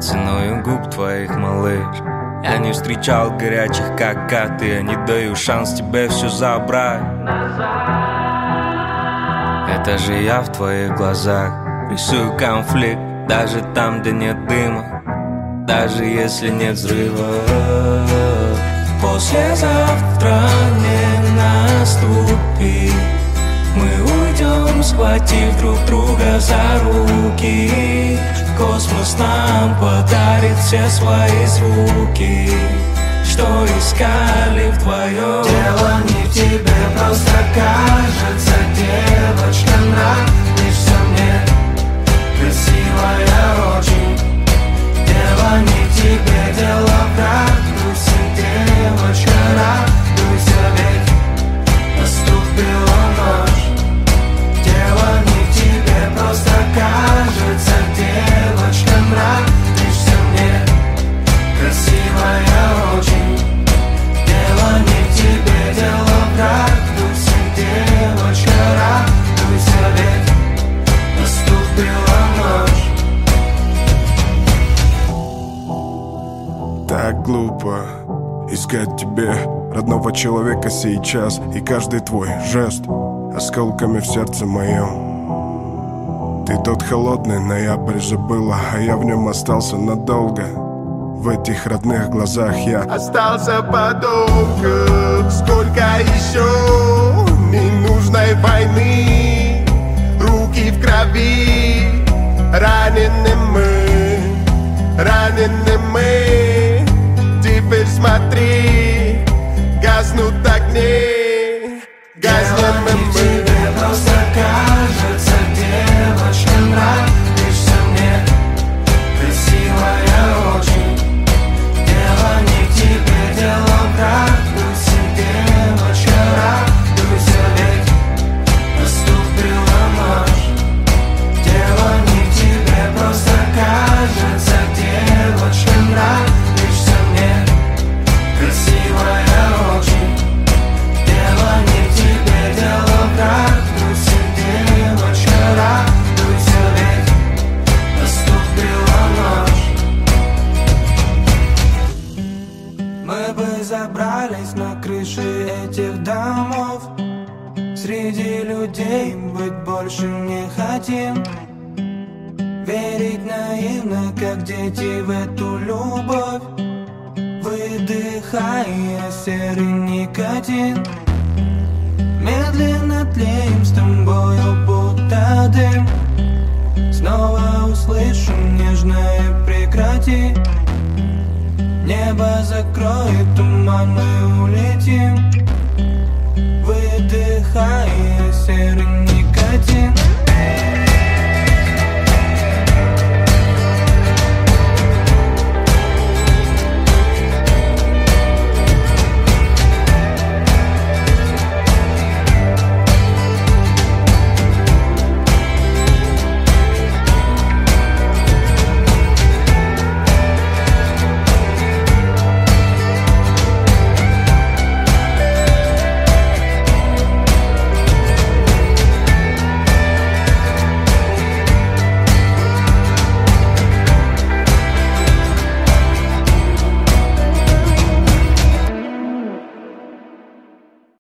ценою губ твоих, малыш. Я не встречал горячих, как ты. Я не даю шанс тебе все забрать. Это же я в твоих глазах рисую конфликт, даже там, где нет дыма, даже если нет взрыва. Послезавтра не наступит. Мы уйдем, схватив друг друга за руки. Космос нам подарит все свои звуки, что искали вдвоем. Дело не в тебе, просто кажется, девочка, нравишься мне, красивая очень. Дело не в тебе, дело в радуйся, девочка, радуйся, ведь наступила ночь. Дело не в тебе, просто кажется, девочка, нравишься мне, красивая очень. Дело не в тебе, дело в радуйся, девочка, радуйся, ведь наступила ночь. Так глупо искать тебе родного человека сейчас, и каждый твой жест осколками в сердце моем. Ты тот холодный ноябрь же было, а я в нем остался надолго. В этих родных глазах я остался подолгу. Сколько еще ненужной войны, руки в крови, ранены мы. Теперь смотри, гаснут огни, гаснем мы. Просто кажется, девочка, нравишься мне, красивая очень. Дело не в тебе, дело в радуйся, девочка, радуйся, ведь наступила ночь. Дело не в тебе, просто кажется, девочка, нравишься мне, красивая очень. Дело не в тебе, дело в радуйся, девочка, радуйся, ведь наступила ночь. Мы бы забрались на крыши этих домов, среди людей быть больше не хотим. Верить наивно, как дети, в эту любовь, выдыхая серый никотин. Медленно тлеем с тобою, будто дым. Снова услышу нежное прекрати. Небо закроет туман, мы улетим, выдыхая серый никотин.